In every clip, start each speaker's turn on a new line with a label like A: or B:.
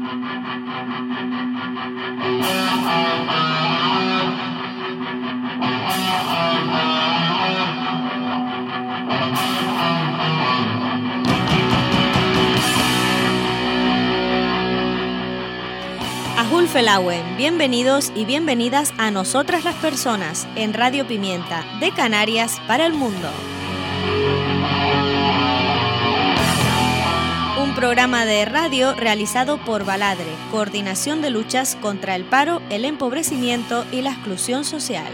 A: Felauen, bienvenidos y bienvenidas a Nosotras las Personas en Radio Pimienta, de Canarias para el mundo. Un programa de radio realizado por Baladre, Coordinación de Luchas contra el Paro, el Empobrecimiento y la Exclusión Social.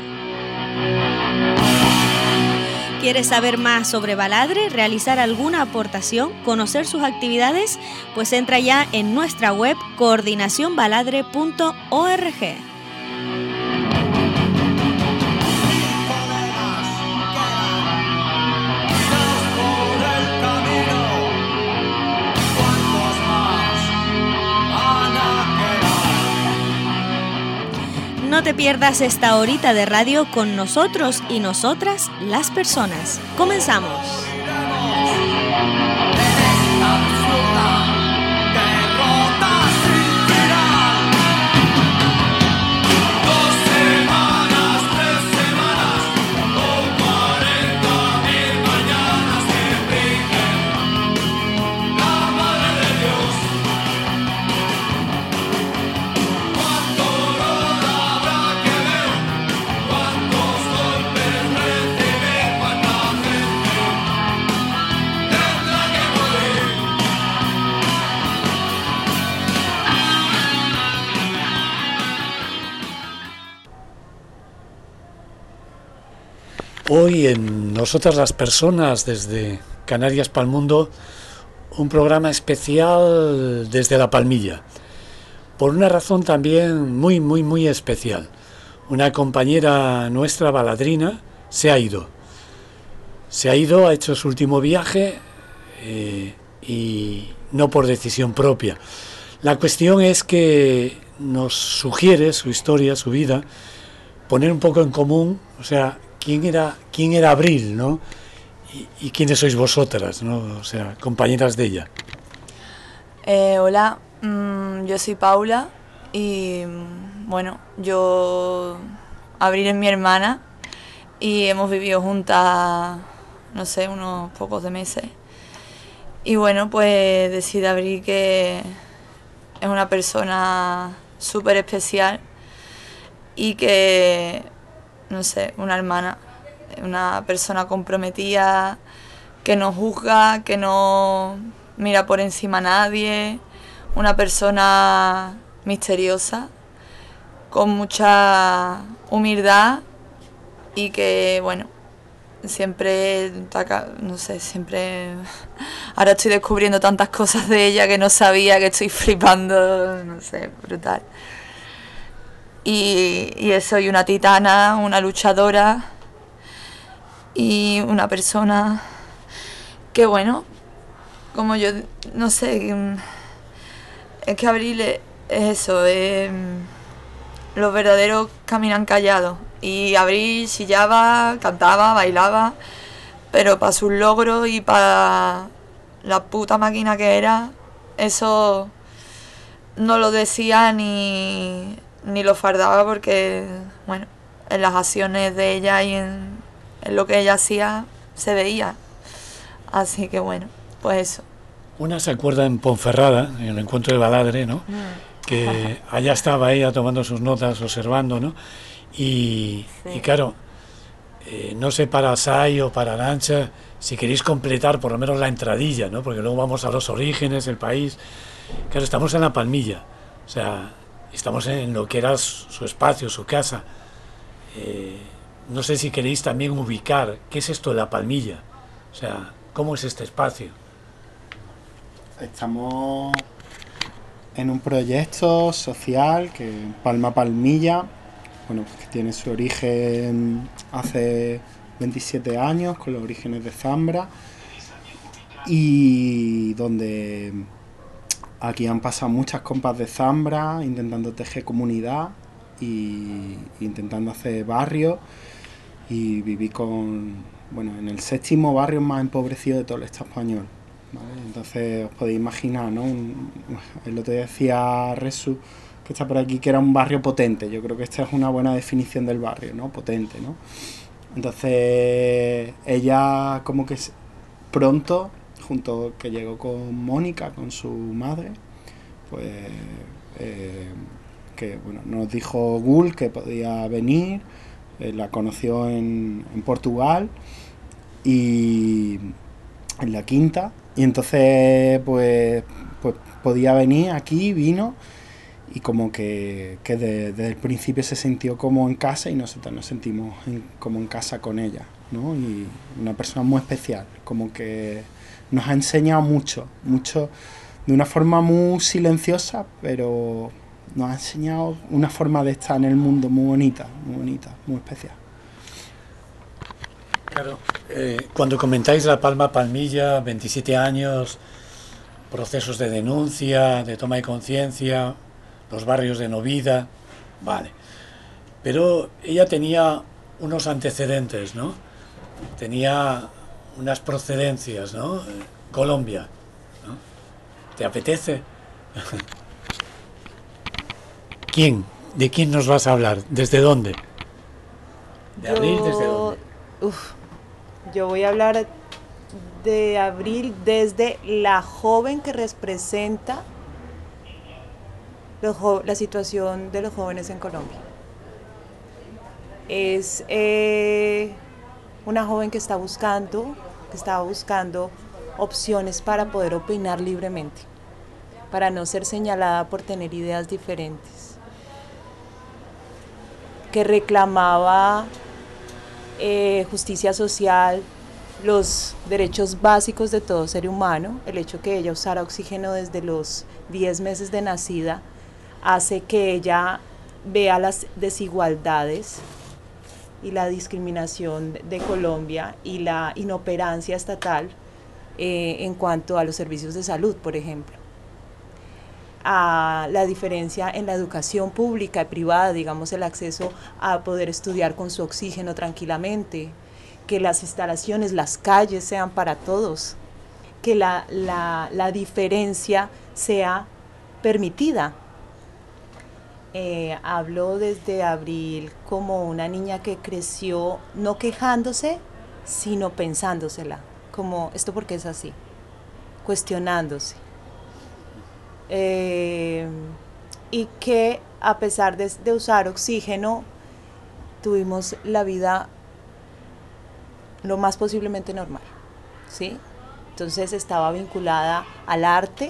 A: ¿Quieres saber más sobre Baladre, realizar alguna aportación, conocer sus actividades? Pues entra ya en nuestra web coordinacionbaladre.org. No te pierdas esta horita de radio con nosotros y nosotras, las personas. ¡Comenzamos!
B: Hoy en Nosotras las Personas, desde Canarias para el Mundo, un programa especial desde La Palmilla, por una razón también muy especial. Una compañera nuestra, baladrina, se ha ido, ha hecho su último viaje y no por decisión propia. La cuestión es que nos sugiere su historia, su vida, poner un poco en común, o sea, quién era Abril, ¿no? Y quiénes sois vosotras, ¿no? O sea, compañeras de ella.
C: Hola, yo soy Paula y bueno, Abril es mi hermana y hemos vivido juntas, no sé, unos pocos de meses. Y bueno, pues decir Abril que es una persona súper especial y que, no sé, una hermana, una persona comprometida, que no juzga, que no mira por encima a nadie, una persona misteriosa, con mucha humildad y que, bueno, siempre, no sé, ahora estoy descubriendo tantas cosas de ella que no sabía, que estoy flipando, no sé, brutal. Y soy una titana, una luchadora y una persona que, bueno, como yo, no sé, es que Abril es eso, los verdaderos caminan callados. Y Abril chillaba, cantaba, bailaba, pero para sus logros y para la puta máquina que era, eso no lo decía ni lo fardaba, porque, bueno, en las acciones de ella y en lo que ella hacía se veía. Así que bueno, pues eso.
B: Una se acuerda en Ponferrada, en el encuentro de Baladre, ¿no? Que allá estaba ella tomando sus notas, observando, ¿no? Y claro, no sé para Sai o para Arancha, si queréis completar por lo menos la entradilla, ¿no? Porque luego vamos a los orígenes, el país. Claro, estamos en La Palmilla, o sea, estamos en lo que era su espacio, su casa. No sé si queréis también ubicar qué es esto de La Palmilla, o sea, cómo es este espacio.
D: Estamos en un proyecto social que Palma Palmilla, bueno, que tiene su origen hace 27 años, con los orígenes de Zambra, y donde aquí han pasado muchas compas de Zambra intentando tejer comunidad y intentando hacer barrio, y viví en el 7º barrio más empobrecido de todo el Estado español, ¿vale? Entonces os podéis imaginar, ¿no? El otro día decía Resu, que está por aquí, que era un barrio potente. Yo creo que esta es una buena definición del barrio, ¿no? Potente, ¿no? Entonces ella como que pronto, junto que llegó con Mónica, con su madre, pues que bueno, nos dijo Gul que podía venir, la conoció en Portugal y en la Quinta, y entonces pues podía venir aquí, vino, y como que desde el principio se sintió como en casa, y nosotros nos sentimos como en casa con ella, ¿no? Y una persona muy especial, como que nos ha enseñado mucho, de una forma muy silenciosa, pero nos ha enseñado una forma de estar en el mundo muy bonita, muy especial.
B: Claro, cuando comentáis La Palma Palmilla, 27 años, procesos de denuncia, de toma de conciencia, los barrios de Novida, vale. Pero ella tenía unos antecedentes, ¿no? Tenía unas procedencias, ¿no? Colombia, ¿no? ¿Te apetece? ¿Quién? ¿De quién nos vas a hablar? ¿Desde dónde? ¿De Abril desde dónde?
E: Yo voy a hablar de Abril desde la joven que representa la situación de los jóvenes en Colombia. Es una joven que estaba buscando opciones para poder opinar libremente, para no ser señalada por tener ideas diferentes, que reclamaba justicia social, los derechos básicos de todo ser humano. El hecho que ella usara oxígeno desde los 10 meses de nacida hace que ella vea las desigualdades y la discriminación de Colombia y la inoperancia estatal en cuanto a los servicios de salud, por ejemplo. A la diferencia en la educación pública y privada, digamos, el acceso a poder estudiar con su oxígeno tranquilamente, que las instalaciones, las calles sean para todos, que la diferencia sea permitida. Hablo desde Abril como una niña que creció no quejándose, sino pensándosela, como esto porque es así, cuestionándose. Y que a pesar de usar oxígeno, tuvimos la vida lo más posiblemente normal, ¿sí? Entonces estaba vinculada al arte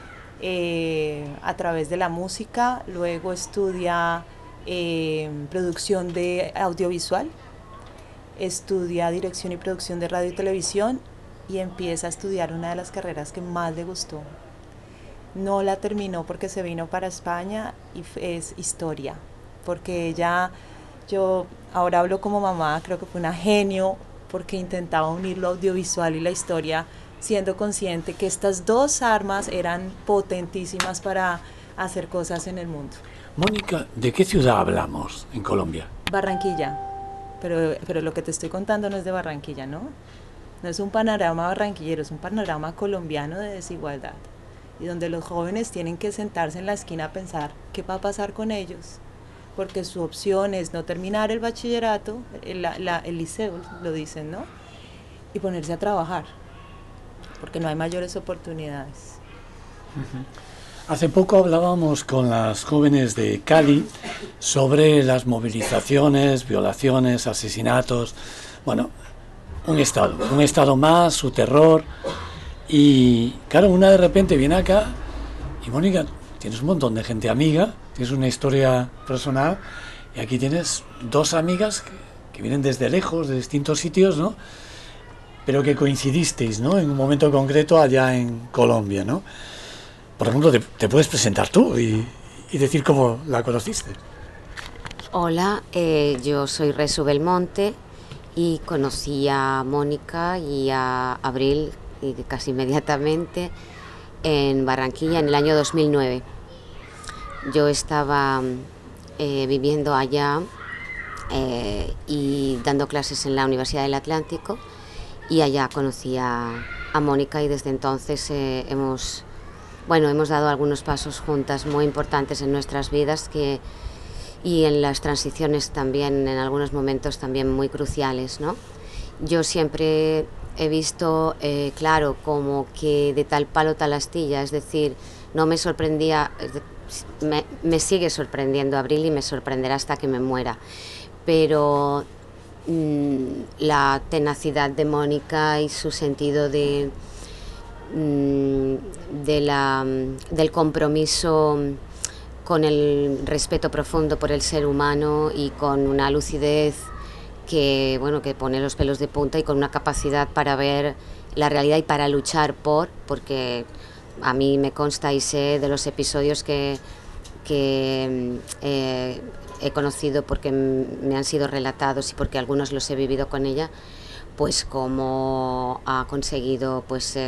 E: a través de la música, luego estudia producción de audiovisual, estudia dirección y producción de radio y televisión y empieza a estudiar una de las carreras que más le gustó. No la terminó porque se vino para España y es historia, porque ella, yo ahora hablo como mamá, creo que fue una genio porque intentaba unir lo audiovisual y la historia, siendo consciente que estas dos armas eran potentísimas para hacer cosas en el mundo.
B: Mónica, ¿de qué ciudad hablamos en Colombia?
E: Barranquilla, pero lo que te estoy contando no es de Barranquilla, ¿no? No es un panorama barranquillero, es un panorama colombiano de desigualdad, y donde los jóvenes tienen que sentarse en la esquina a pensar qué va a pasar con ellos, porque su opción es no terminar el bachillerato, el liceo, lo dicen, ¿no? Y ponerse a trabajar, porque no hay mayores oportunidades.
B: Hace poco hablábamos con las jóvenes de Cali sobre las movilizaciones, violaciones, asesinatos, bueno, un estado más, su terror. Y claro, una de repente viene acá y Mónica, tienes un montón de gente amiga, tienes una historia personal y aquí tienes dos amigas que vienen desde lejos, de distintos sitios, ¿no? Pero que coincidisteis, ¿no? En un momento concreto allá en Colombia, ¿no? Por ejemplo, te puedes presentar tú y decir cómo la conociste.
F: Hola, yo soy Resu Belmonte y conocí a Mónica y a Abril y casi inmediatamente en Barranquilla en el año 2009. Yo estaba viviendo allá y dando clases en la Universidad del Atlántico y allá conocí a a Mónica, y desde entonces hemos dado algunos pasos juntas muy importantes en nuestras vidas y en las transiciones también, en algunos momentos también muy cruciales, ¿no? Yo siempre he visto, claro, como que de tal palo tal astilla, es decir, no me sorprendía, me sigue sorprendiendo Abril y me sorprenderá hasta que me muera, pero la tenacidad de Mónica y su sentido del compromiso con el respeto profundo por el ser humano y con una lucidez que pone los pelos de punta, y con una capacidad para ver la realidad y para luchar porque a mí me consta y sé de los episodios que he conocido porque me han sido relatados y porque algunos los he vivido con ella, pues cómo ha conseguido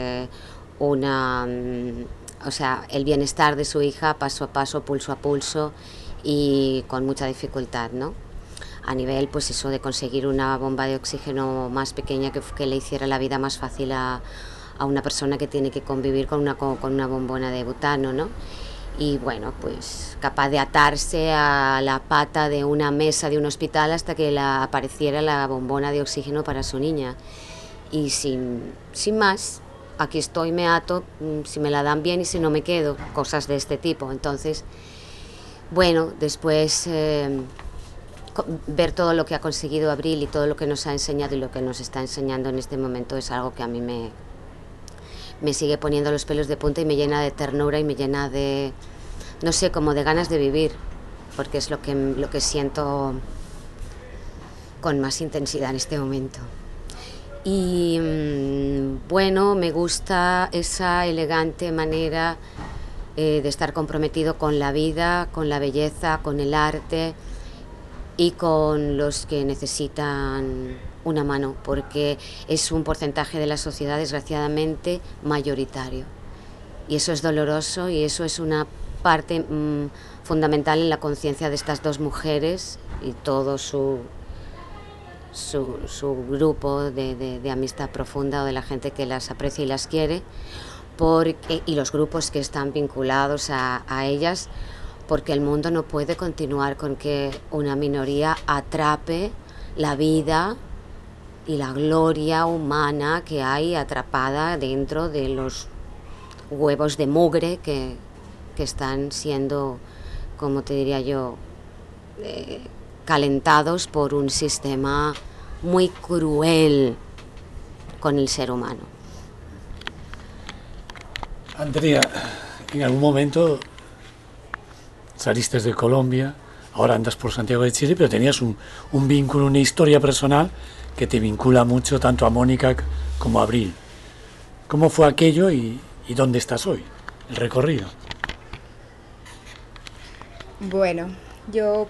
F: el bienestar de su hija paso a paso, pulso a pulso y con mucha dificultad, ¿no? A nivel, pues eso, de conseguir una bomba de oxígeno más pequeña que le hiciera la vida más fácil a una persona que tiene que convivir con una bombona de butano, ¿no? Y bueno, pues capaz de atarse a la pata de una mesa de un hospital hasta que apareciera la bombona de oxígeno para su niña. Y sin más, aquí estoy, me ato, si me la dan bien y si no me quedo, cosas de este tipo. Entonces, bueno, después ver todo lo que ha conseguido Abril y todo lo que nos ha enseñado y lo que nos está enseñando en este momento es algo que a mí me sigue poniendo los pelos de punta y me llena de ternura y me llena de, no sé, como de ganas de vivir, porque es lo que siento con más intensidad en este momento. Y bueno, me gusta esa elegante manera de estar comprometido con la vida, con la belleza, con el arte y con los que necesitan una mano, porque es un porcentaje de la sociedad desgraciadamente mayoritario, y eso es doloroso y eso es una parte fundamental en la conciencia de estas dos mujeres y todo su grupo de amistad profunda, o de la gente que las aprecia y las quiere, y los grupos que están vinculados a ellas, porque el mundo no puede continuar con que una minoría atrape la vida y la gloria humana que hay atrapada dentro de los huevos de mugre que están siendo, como te diría yo, calentados por un sistema muy cruel con el ser humano.
B: Andrea, en algún momento saliste de Colombia, ahora andas por Santiago de Chile, pero tenías un vínculo, una historia personal que te vincula mucho tanto a Mónica como a Abril. ¿Cómo fue aquello y dónde estás hoy? El recorrido.
G: Bueno, yo,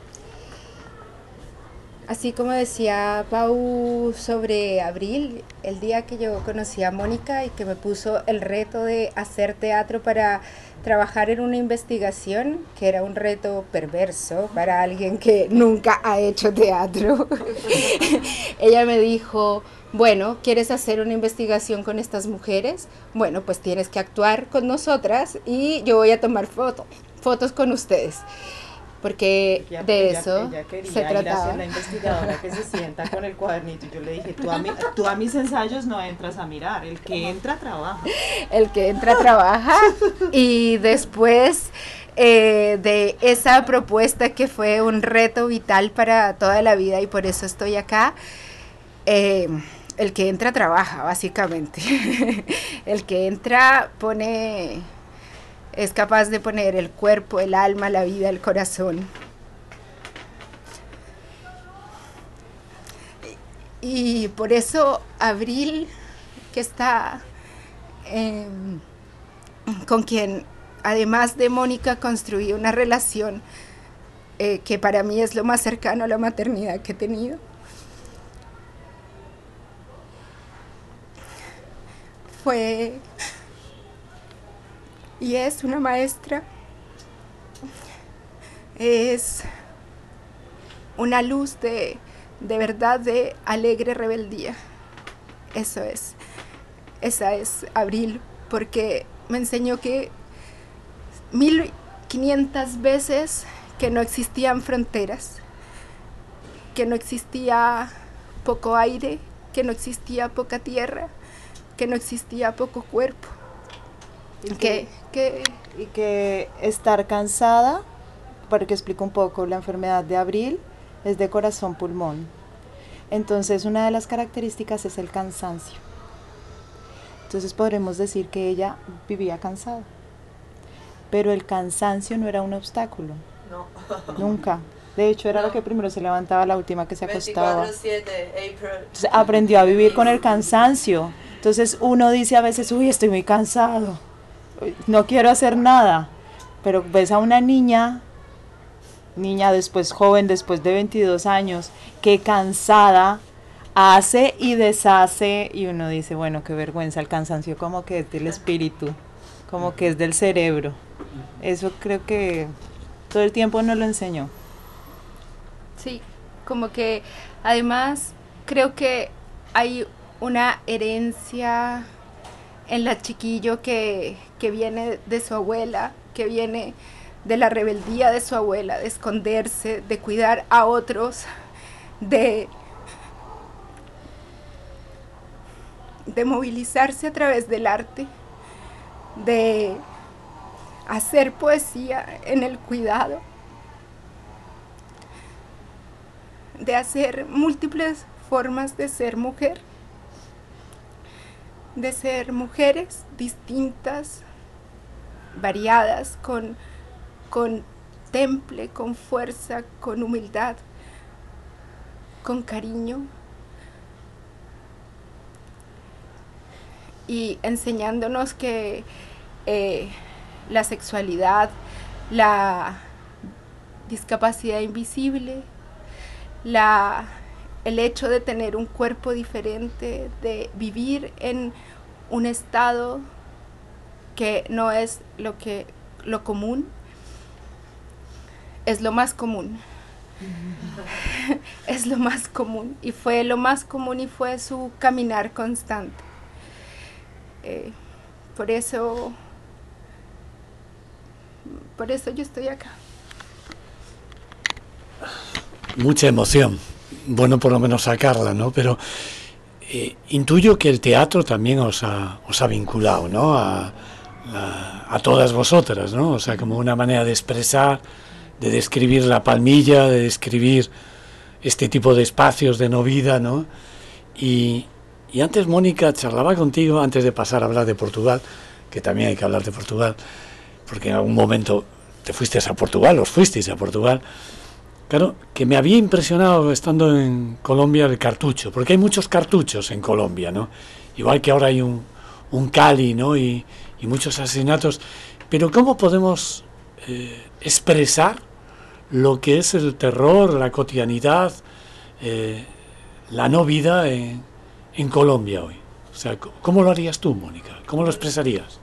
G: así como decía Pau sobre Abril, el día que yo conocí a Mónica y que me puso el reto de hacer teatro para trabajar en una investigación, que era un reto perverso para alguien que nunca ha hecho teatro, ella me dijo, bueno, ¿quieres hacer una investigación con estas mujeres? Bueno, pues tienes que actuar con nosotras y yo voy a tomar fotos con ustedes. Porque de eso se trataba.
E: La investigadora que se sienta con el cuadernito, y yo le dije, tú a mis ensayos no entras a mirar, el que entra trabaja.
G: El que entra trabaja. Y después de esa propuesta que fue un reto vital para toda la vida y por eso estoy acá, el que entra trabaja, básicamente. El que entra es capaz de poner el cuerpo, el alma, la vida, el corazón. Y por eso Abril, que está con quien, además de Mónica, construí una relación que para mí es lo más cercano a la maternidad que he tenido. Fue y es una maestra, es una luz de verdad, de alegre rebeldía. Eso es. esa es Abril, porque me enseñó que 1500 veces que no existían fronteras, que no existía poco aire, que no existía poca tierra, que no existía poco cuerpo.
E: Y que estar cansada, porque explico un poco, la enfermedad de Abril es de corazón-pulmón. Entonces una de las características es el cansancio. Entonces podremos decir que ella vivía cansada. Pero el cansancio no era un obstáculo.
C: No.
E: Nunca. De hecho, era la que primero se levantaba, la última que se acostaba.
C: 24/7, April.
E: Entonces, aprendió a vivir con el cansancio. Entonces uno dice a veces, uy, estoy muy cansado, no quiero hacer nada. Pero ves a una niña después joven, después de 22 años, que cansada hace y deshace, y uno dice, bueno, qué vergüenza, el cansancio como que es del espíritu, como que es del cerebro. Eso creo que todo el tiempo nos lo enseñó.
G: Sí, como que además creo que hay una herencia en la chiquillo que viene de su abuela, que viene de la rebeldía de su abuela, de esconderse, de cuidar a otros, de movilizarse a través del arte, de hacer poesía en el cuidado, de hacer múltiples formas de ser mujer, de ser mujeres distintas, variadas, con temple, con fuerza, con humildad, con cariño, y enseñándonos que la sexualidad, la discapacidad invisible, el hecho de tener un cuerpo diferente, de vivir en un estado que no es lo común, es lo más común. Es lo más común, y fue lo más común, y fue su caminar constante. Por eso yo estoy acá.
B: Mucha emoción. Bueno, por lo menos sacarla, ¿no? Pero intuyo que el teatro también os ha vinculado, ¿no? A todas vosotras, ¿no? O sea, como una manera de expresar, de describir la palmilla, de describir este tipo de espacios de no vida, ¿no? Y antes, Mónica, charlaba contigo, antes de pasar a hablar de Portugal, que también hay que hablar de Portugal, porque en algún momento te fuisteis a Portugal, os fuisteis a Portugal. Claro, que me había impresionado estando en Colombia el cartucho, porque hay muchos cartuchos en Colombia, ¿no? Igual que ahora hay un Cali, ¿no? Y muchos asesinatos. Pero ¿cómo podemos expresar lo que es el terror, la cotidianidad, la no vida en Colombia hoy? O sea, ¿cómo lo harías tú, Mónica? ¿Cómo lo expresarías?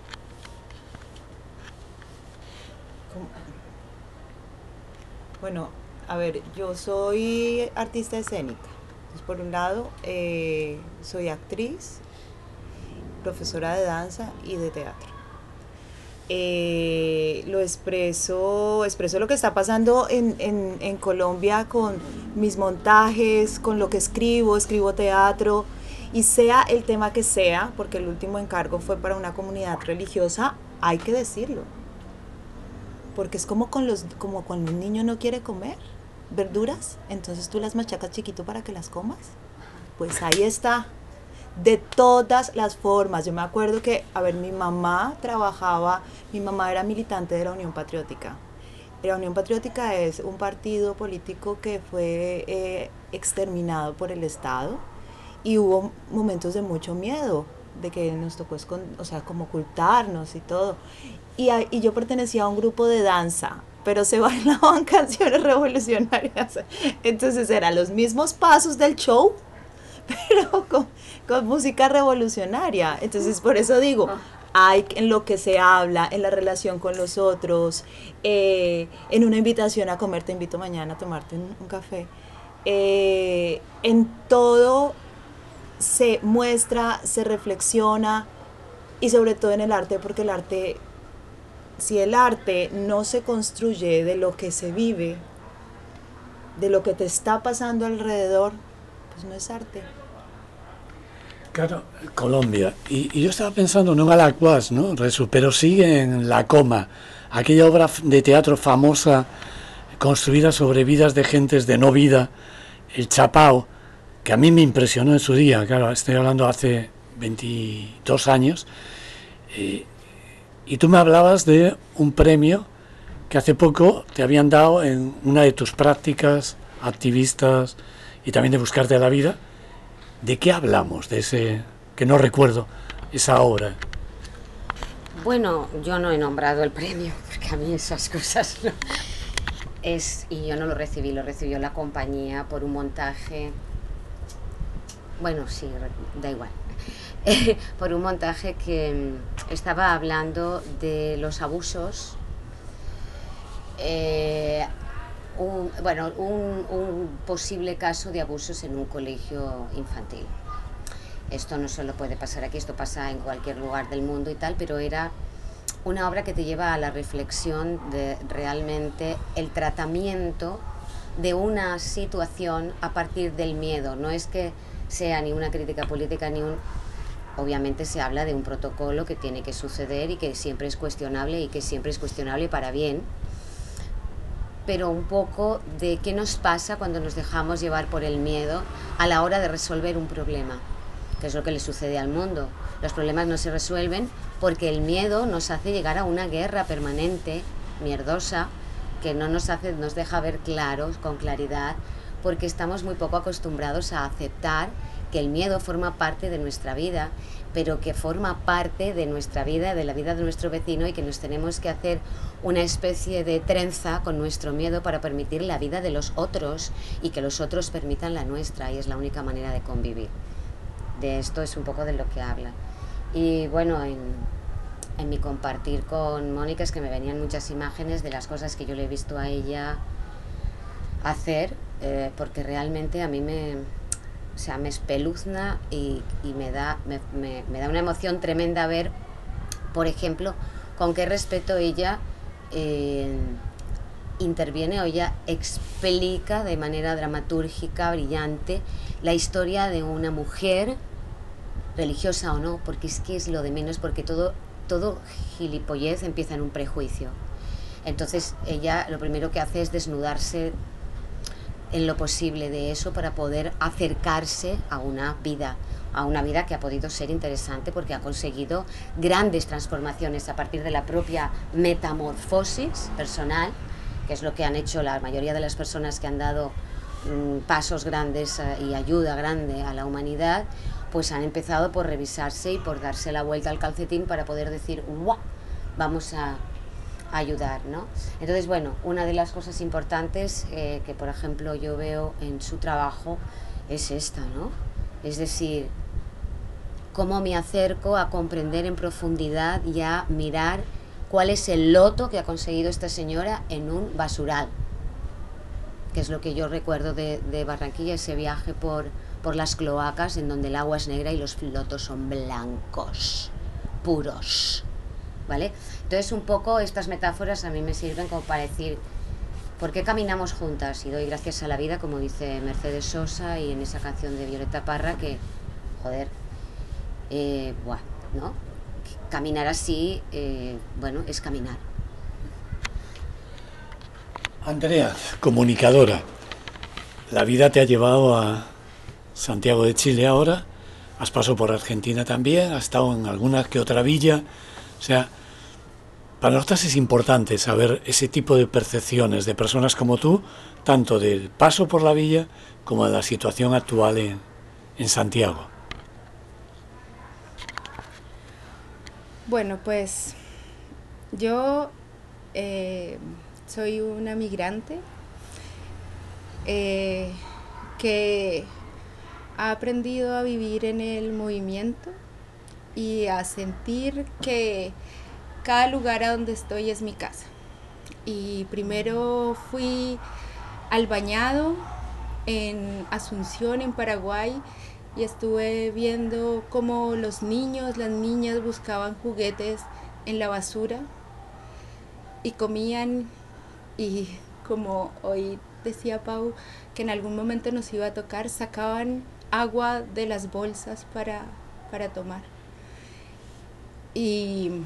E: Bueno, a ver, yo soy artista escénica. Entonces, por un lado, soy actriz, profesora de danza y de teatro. Lo expreso lo que está pasando en Colombia con mis montajes, con lo que escribo teatro, y sea el tema que sea, porque el último encargo fue para una comunidad religiosa, hay que decirlo. Porque es como cuando un niño no quiere comer verduras, entonces tú las machacas chiquito para que las comas. Pues ahí está, de todas las formas. Yo me acuerdo que, mi mamá era militante de la Unión Patriótica. La Unión Patriótica es un partido político que fue exterminado por el Estado, y hubo momentos de mucho miedo, de que nos tocó como ocultarnos y todo. Y yo pertenecía a un grupo de danza, pero se bailaban canciones revolucionarias. Entonces eran los mismos pasos del show, pero con música revolucionaria. Entonces por eso digo, hay en lo que se habla, en la relación con los otros, en una invitación a comer, te invito mañana a tomarte un café. En todo se muestra, se reflexiona, y sobre todo en el arte, porque el arte, si el arte no se construye de lo que se vive, de lo que te está pasando alrededor, pues no es arte.
B: Claro, Colombia. Y yo estaba pensando, no en Alacuás, ¿no, Resu? Pero sí en La Coma, aquella obra de teatro famosa construida sobre vidas de gentes de no vida, El Chapao, que a mí me impresionó en su día. Claro, estoy hablando hace 22 años. Y tú me hablabas de un premio que hace poco te habían dado en una de tus prácticas activistas y también de buscarte la vida. ¿De qué hablamos? De ese, que no recuerdo, esa obra.
F: Bueno, yo no he nombrado el premio, porque a mí esas cosas no. Y yo no lo recibí, lo recibió la compañía por un montaje. Bueno, sí, da igual. Por un montaje que estaba hablando de los abusos. Un posible caso de abusos en un colegio infantil. Esto no solo puede pasar aquí, esto pasa en cualquier lugar del mundo y tal, pero era una obra que te lleva a la reflexión de realmente el tratamiento de una situación a partir del miedo. No es que sea ni una crítica política ni un... Obviamente se habla de un protocolo que tiene que suceder y que siempre es cuestionable y que siempre es cuestionable para bien, pero un poco de qué nos pasa cuando nos dejamos llevar por el miedo a la hora de resolver un problema, que es lo que le sucede al mundo. Los problemas no se resuelven porque el miedo nos hace llegar a una guerra permanente, mierdosa, que no nos deja ver claros, con claridad, porque estamos muy poco acostumbrados a aceptar que el miedo forma parte de nuestra vida, pero que forma parte de nuestra vida, de la vida de nuestro vecino, y que nos tenemos que hacer una especie de trenza con nuestro miedo para permitir la vida de los otros y que los otros permitan la nuestra, y es la única manera de convivir. De esto es un poco de lo que habla. Y bueno, en mi compartir con Mónica es que me venían muchas imágenes de las cosas que yo le he visto a ella hacer, porque realmente a mí me espeluzna y me da una emoción tremenda ver, por ejemplo, con qué respeto ella interviene o ella explica de manera dramatúrgica, brillante, la historia de una mujer, religiosa o no, porque es que es lo de menos, porque todo gilipollez empieza en un prejuicio. Entonces ella lo primero que hace es desnudarse en lo posible de eso para poder acercarse a una vida que ha podido ser interesante porque ha conseguido grandes transformaciones a partir de la propia metamorfosis personal, que es lo que han hecho la mayoría de las personas que han dado pasos grandes y ayuda grande a la humanidad, pues han empezado por revisarse y por darse la vuelta al calcetín para poder decir, ¡guau!, vamos a ayudar, ¿no? Entonces, bueno, una de las cosas importantes que, por ejemplo, yo veo en su trabajo es esta, ¿no? Es decir, cómo me acerco a comprender en profundidad y a mirar cuál es el loto que ha conseguido esta señora en un basural, que es lo que yo recuerdo de Barranquilla, ese viaje por las cloacas en donde el agua es negra y los lotos son blancos, puros, ¿vale? Entonces un poco estas metáforas a mí me sirven como para decir ¿por qué caminamos juntas? Y doy gracias a la vida, como dice Mercedes Sosa y en esa canción de Violeta Parra, que, joder, ¿no? Caminar así, bueno, es caminar.
B: Andrea, comunicadora, la vida te ha llevado a Santiago de Chile ahora, has pasado por Argentina también, has estado en alguna que otra villa, o sea, para nosotros es importante saber ese tipo de percepciones de personas como tú, tanto del paso por la villa como de la situación actual en Santiago.
G: Bueno, pues yo soy una migrante que ha aprendido a vivir en el movimiento y a sentir que cada lugar a donde estoy es mi casa. Y primero fui al Bañado en Asunción, en Paraguay, y estuve viendo cómo los niños, las niñas buscaban juguetes en la basura y comían, y como hoy decía Pau que en algún momento nos iba a tocar, sacaban agua de las bolsas para tomar. Y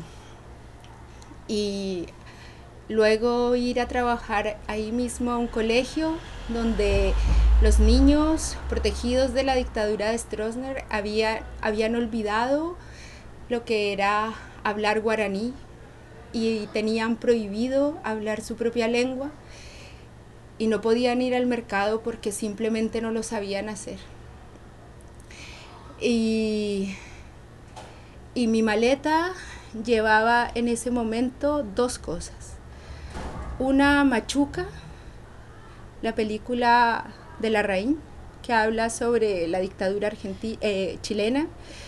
G: luego ir a trabajar ahí mismo a un colegio donde los niños protegidos de la dictadura de Stroessner habían olvidado lo que era hablar guaraní y tenían prohibido hablar su propia lengua y no podían ir al mercado porque simplemente no lo sabían hacer. Y mi maleta llevaba en ese momento 2 cosas. Una machuca, la película de Larraín, que habla sobre la dictadura chilena,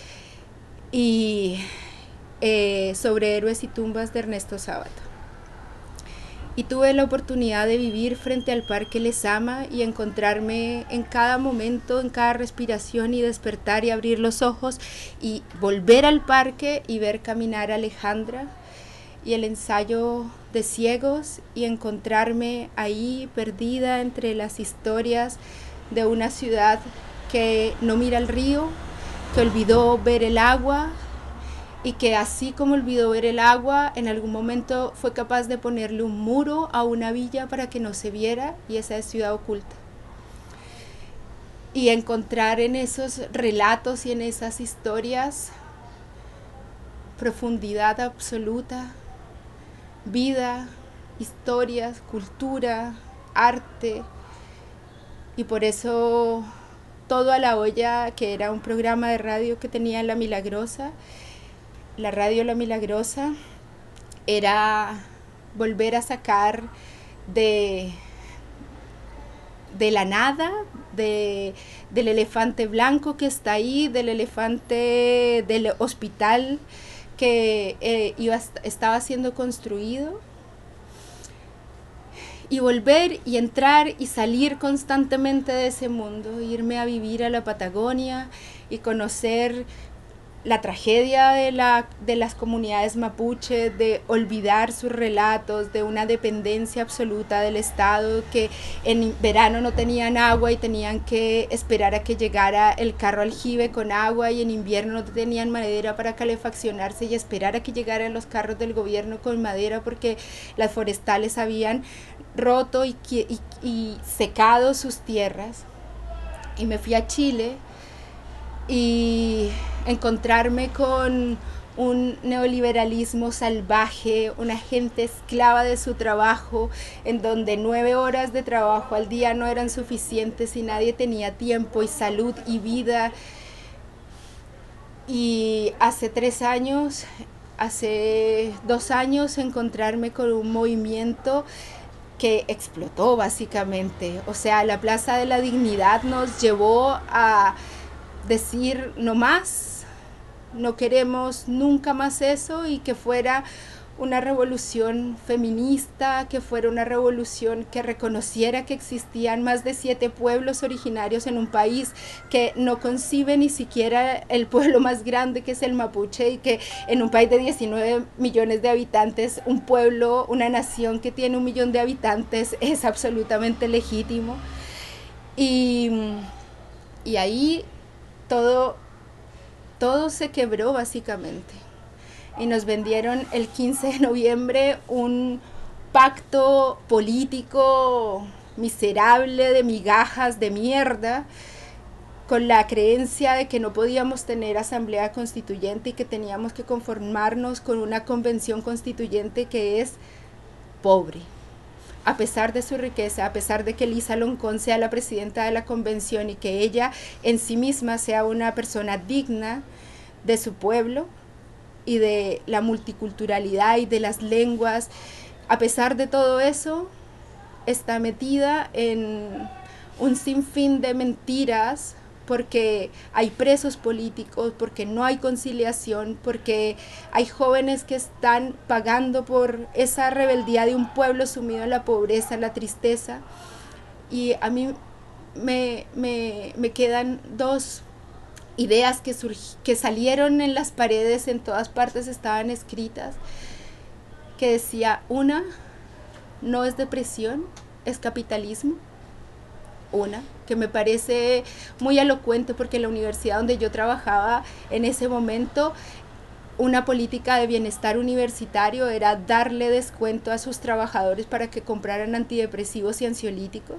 G: y sobre Héroes y tumbas de Ernesto Sábato. Y tuve la oportunidad de vivir frente al Parque Lezama y encontrarme en cada momento, en cada respiración, y despertar y abrir los ojos y volver al parque y ver caminar a Alejandra y el ensayo de Ciegos y encontrarme ahí perdida entre las historias de una ciudad que no mira el río, que olvidó ver el agua, y que así como olvidó ver el agua, en algún momento fue capaz de ponerle un muro a una villa para que no se viera, y esa es Ciudad Oculta. Y encontrar en esos relatos y en esas historias profundidad absoluta, vida, historias, cultura, arte, y por eso Todo a la Olla, que era un programa de radio que tenía La Milagrosa, la radio La Milagrosa, era volver a sacar de la nada, del elefante blanco que está ahí, del elefante del hospital que estaba siendo construido, y volver y entrar y salir constantemente de ese mundo, irme a vivir a la Patagonia y conocer la tragedia de las comunidades mapuche, de olvidar sus relatos, de una dependencia absoluta del Estado, que en verano no tenían agua y tenían que esperar a que llegara el carro aljibe con agua, y en invierno no tenían madera para calefaccionarse y esperar a que llegaran los carros del gobierno con madera porque las forestales habían roto y secado sus tierras. Y me fui a Chile y encontrarme con un neoliberalismo salvaje, una gente esclava de su trabajo, en donde 9 horas de trabajo al día no eran suficientes y nadie tenía tiempo y salud y vida. Y hace 2 años encontrarme con un movimiento que explotó básicamente. O sea, la Plaza de la Dignidad nos llevó a decir no más, no queremos nunca más eso, y que fuera una revolución feminista, que fuera una revolución que reconociera que existían más de 7 pueblos originarios en un país que no concibe ni siquiera el pueblo más grande, que es el mapuche, y que en un país de 19 millones de habitantes, un pueblo, una nación que tiene 1 millón de habitantes es absolutamente legítimo. Y ahí todo se quebró básicamente, y nos vendieron el 15 de noviembre un pacto político miserable de migajas de mierda, con la creencia de que no podíamos tener asamblea constituyente y que teníamos que conformarnos con una convención constituyente que es pobre. A pesar de su riqueza, a pesar de que Elisa Loncón sea la presidenta de la convención y que ella en sí misma sea una persona digna de su pueblo y de la multiculturalidad y de las lenguas, a pesar de todo eso, está metida en un sinfín de mentiras, porque hay presos políticos, porque no hay conciliación, porque hay jóvenes que están pagando por esa rebeldía de un pueblo sumido en la pobreza, en la tristeza. Y a mí me quedan dos ideas que salieron en las paredes, en todas partes estaban escritas, que decía: una, no es depresión, es capitalismo. Una, que me parece muy elocuente, porque en la universidad donde yo trabajaba en ese momento, una política de bienestar universitario era darle descuento a sus trabajadores para que compraran antidepresivos y ansiolíticos.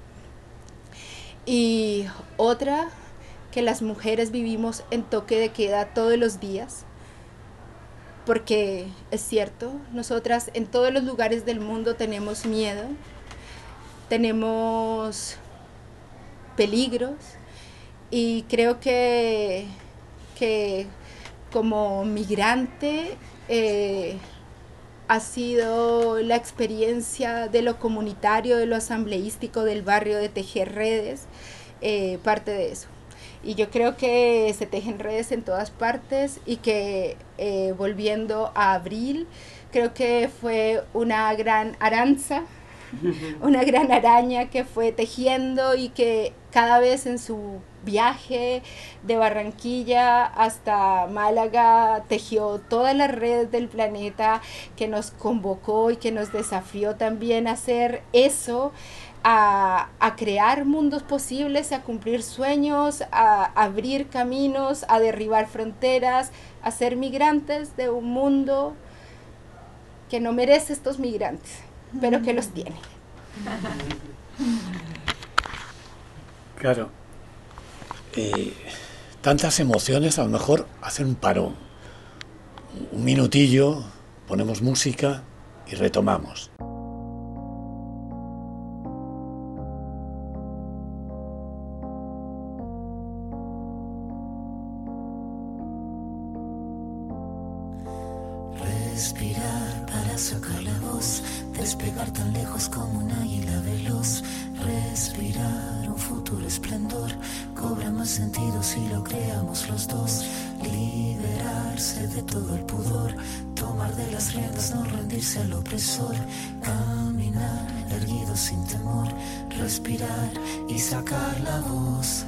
G: Y otra, que las mujeres vivimos en toque de queda todos los días, porque es cierto, nosotras en todos los lugares del mundo tenemos miedo, tenemos peligros, y creo que como migrante ha sido la experiencia de lo comunitario, de lo asambleístico, del barrio, de tejer redes, parte de eso. Y yo creo que se tejen redes en todas partes, y que volviendo a Abril, creo que fue una gran aranza, una gran araña que fue tejiendo, y que cada vez en su viaje de Barranquilla hasta Málaga tejió todas las redes del planeta, que nos convocó y que nos desafió también a hacer eso, a crear mundos posibles, a cumplir sueños, a abrir caminos, a derribar fronteras, a ser migrantes de un mundo que no merece estos migrantes, pero que los tiene.
B: Claro. Tantas emociones, a lo mejor hacer un parón, un minutillo, ponemos música y retomamos.
H: Respirar para sacar la voz, despegar tan lejos como un águila veloz. Respirar un futuro esplendor, cobra más sentido si lo creamos los dos. Liberarse de todo el pudor, tomar de las riendas, no rendirse al opresor. Caminar erguido sin temor, respirar y sacar la voz.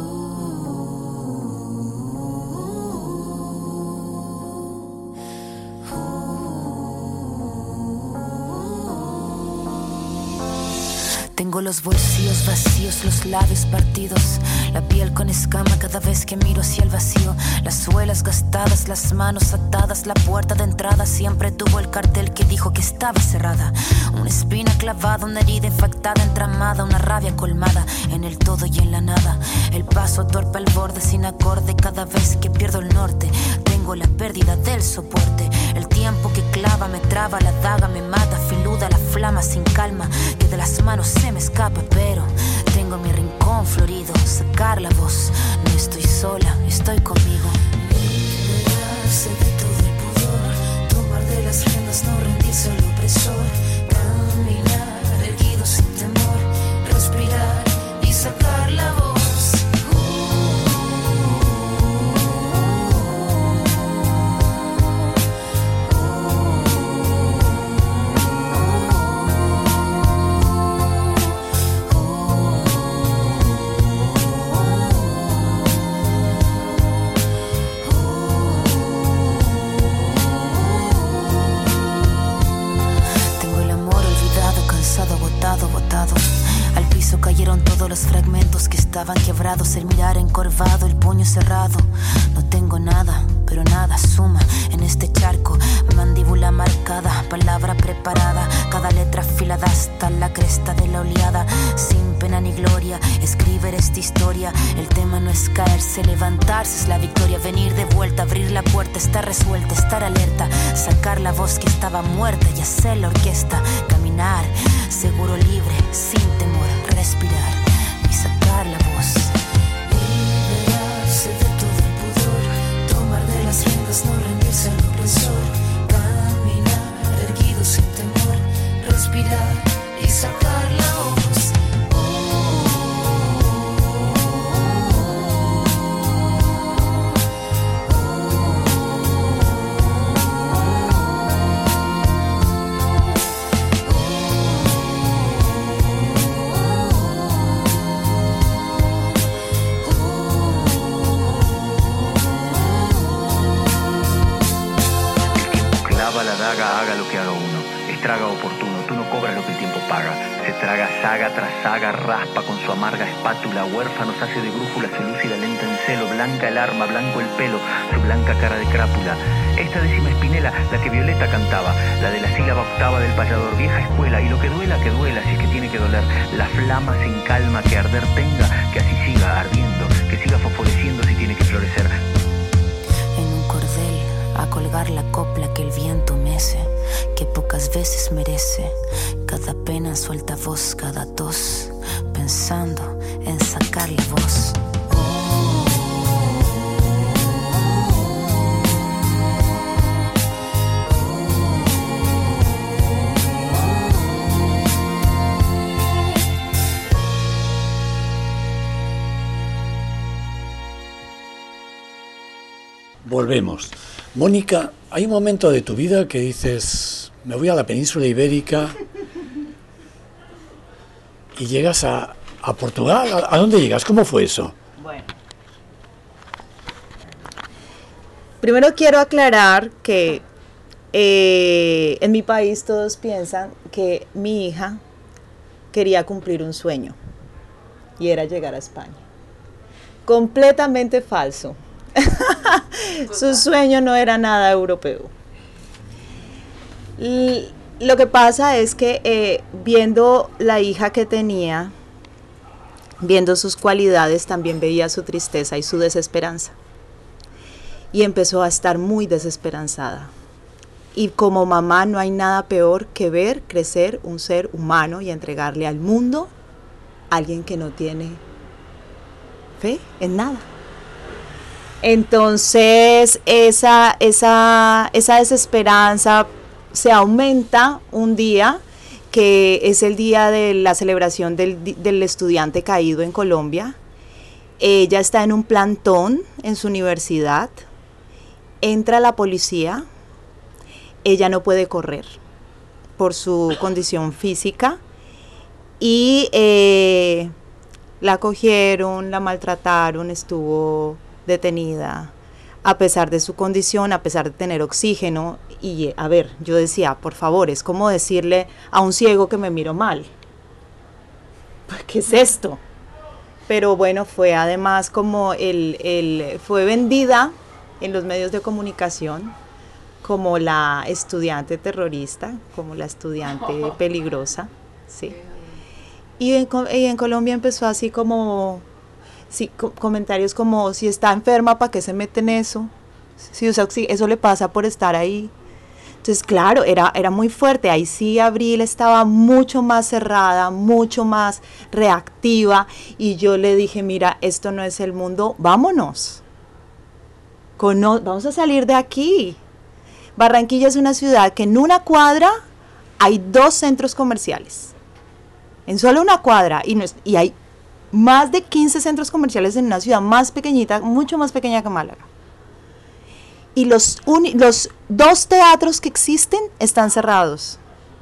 H: Tengo los bolsillos vacíos, los labios partidos, la piel con escama cada vez que miro hacia el vacío. Las suelas gastadas, las manos atadas, la puerta de entrada siempre tuvo el cartel que dijo que estaba cerrada. Una espina clavada, una herida infectada, entramada, una rabia colmada en el todo y en la nada. El paso torpe al borde sin acorde, cada vez que pierdo el norte tengo la pérdida del soporte. El tiempo que clava me traba, la daga me mata, filuda la flama sin calma, que de las manos se me escapa, pero tengo mi rincón florido, sacar la voz, no estoy sola, estoy conmigo. Liberarse de todo el pudor, tomar de las riendas, no rendirse al opresor. Caminar erguido sin temor, respirar y sacar la voz. Botado. Al piso cayeron todos los fragmentos que estaban quebrados, el mirar encorvado, el puño cerrado. No tengo nada, pero nada suma en este charco. Mandíbula marcada, palabra preparada, cada letra afilada hasta la cresta de la oleada. Sin pena ni gloria, escribir esta historia. El tema no es caerse, levantarse es la victoria. Venir de vuelta, abrir la puerta, estar resuelta, estar alerta, sacar la voz que estaba muerta y hacer la orquesta. Caminar, seguro, libre, sin temor, respirar y sacar la voz. Liberarse de todo el pudor, tomar de las riendas, no rendirse al opresor. Caminar erguido sin temor, respirar y sacar la voz.
I: distraga oportuno, tú no cobras lo que el tiempo paga. Se traga saga tras saga, raspa con su amarga espátula, huérfanos hace de brújula, se lúcida lenta en celo, blanca el arma, blanco el pelo, su blanca cara de crápula. Esta décima espinela, la que Violeta cantaba, la de la sílaba octava del payador, vieja escuela, y lo que duela, si es que tiene que doler, la flama sin calma que arder tenga, que así siga ardiendo, que siga fosforeciendo si tiene que florecer.
H: En un cordel, a colgar la copla que el viento mece, que pocas veces merece, cada pena suelta voz, cada tos, pensando en sacar la voz.
B: Volvemos. Mónica, hay un momento de tu vida que dices, me voy a la península ibérica y llegas a Portugal. ¿A dónde llegas? ¿Cómo fue eso?
E: Bueno. Primero quiero aclarar que en mi país todos piensan que mi hija quería cumplir un sueño y era llegar a España. Completamente falso. Su sueño no era nada europeo. Lo que pasa es que viendo la hija que tenía, viendo sus cualidades, también veía su tristeza y su desesperanza. Y empezó a estar muy desesperanzada. Y como mamá no hay nada peor que ver crecer un ser humano y entregarle al mundo a alguien que no tiene fe en nada. Entonces esa desesperanza se aumenta un día, que es el día de la celebración del estudiante caído en Colombia. Ella está en un plantón en su universidad, entra la policía, ella no puede correr por su condición física y la cogieron, la maltrataron, estuvo detenida, a pesar de su condición, a pesar de tener oxígeno. Y a ver, yo decía, por favor, es como decirle a un ciego que me miro mal. ¿Qué es esto? Pero bueno, fue además como fue vendida en los medios de comunicación como la estudiante terrorista, como la estudiante peligrosa, ¿sí? Y en Colombia empezó así como... Sí, comentarios como, si está enferma, ¿para qué se mete en eso? Si usa eso le pasa por estar ahí. Entonces, claro, era muy fuerte. Ahí sí Abril estaba mucho más cerrada, mucho más reactiva. Y yo le dije, mira, esto no es el mundo, vámonos. Vamos a salir de aquí. Barranquilla es una ciudad que en una cuadra hay 2 centros comerciales. En solo una cuadra. Y hay más de 15 centros comerciales en una ciudad más pequeñita, mucho más pequeña que Málaga. Y los 2 teatros que existen están cerrados.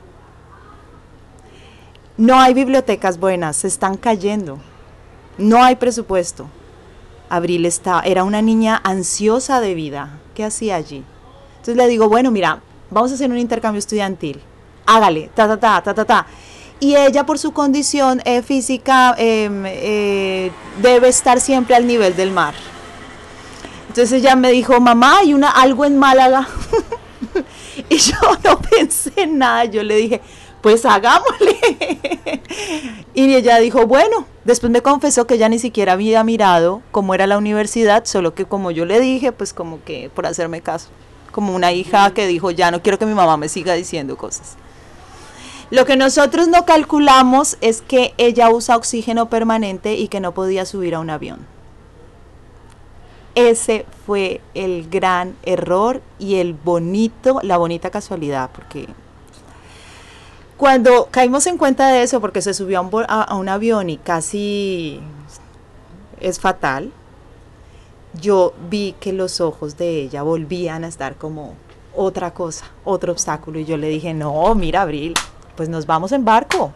E: No hay bibliotecas buenas, se están cayendo. No hay presupuesto. Abril era una niña ansiosa de vida. ¿Qué hacía allí? Entonces le digo, bueno, mira, vamos a hacer un intercambio estudiantil. Hágale, Y ella, por su condición física, debe estar siempre al nivel del mar. Entonces ella me dijo, mamá, hay algo en Málaga. Y yo no pensé en nada, yo le dije, pues hagámosle. Y ella dijo, bueno, después me confesó que ella ni siquiera había mirado cómo era la universidad, solo que como yo le dije, pues como que por hacerme caso, como una hija que dijo, ya no quiero que mi mamá me siga diciendo cosas. Lo que nosotros no calculamos es que ella usa oxígeno permanente y que no podía subir a un avión. Ese fue el gran error y la bonita casualidad, porque cuando caímos en cuenta de eso, porque se subió a un avión y casi es fatal, yo vi que los ojos de ella volvían a estar como otra cosa, otro obstáculo, y yo le dije, no, mira, Abril, pues nos vamos en barco.